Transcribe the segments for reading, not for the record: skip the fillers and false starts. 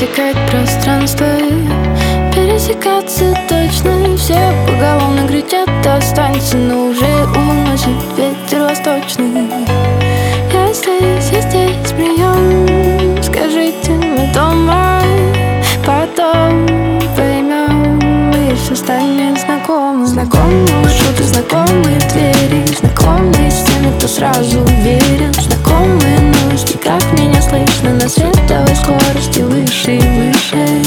пересекать пространство, пересекаться точно. Все поголовно кричат: останься, но уже уносит ветер восточный. Я здесь, прием. Скажите, мы дома, потом поймем, и все станет знакомым. Знакомые маршруты, знакомые двери, знакомые с теми, кто сразу уверен. Знакомые новости, как меня слышно на световой скорости выше и выше.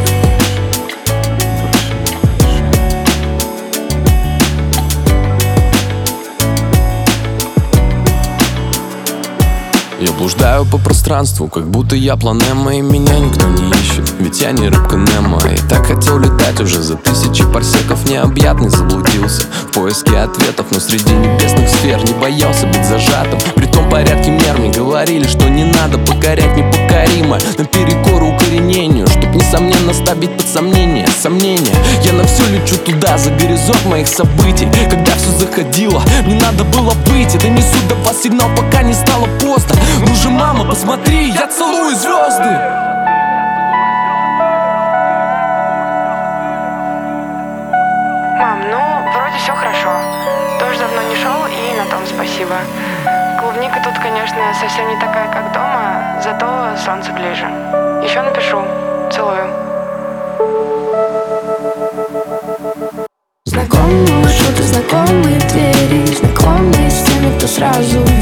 Я блуждаю по пространству, как будто я план Немо, и меня никто не ищет, ведь я не рыбка Немо. И так хотел летать уже за тысячи парсеков, необъятный заблудился в поиске ответов, но среди небесных сфер не боялся быть зажатым. При том порядке мер мне говорили, что не надо покорять непокоримое наперекор укоренению, чтоб несомненно ставить под сомнение сомнения. Я на все лечу туда, за горизонт моих событий. Когда все заходило, мне надо было выйти, донесу до вас сигнал, пока не стало поздно. Ну же, мама, посмотри, я целую звезды. Мам, ну, вроде все хорошо. Дождь давно не шел, и на том спасибо. Клубника тут, конечно, совсем не такая, как дома, зато солнце ближе. Еще напишу. Целую. Знакомые маршруты, знакомые двери, знакомые с теми, кто сразу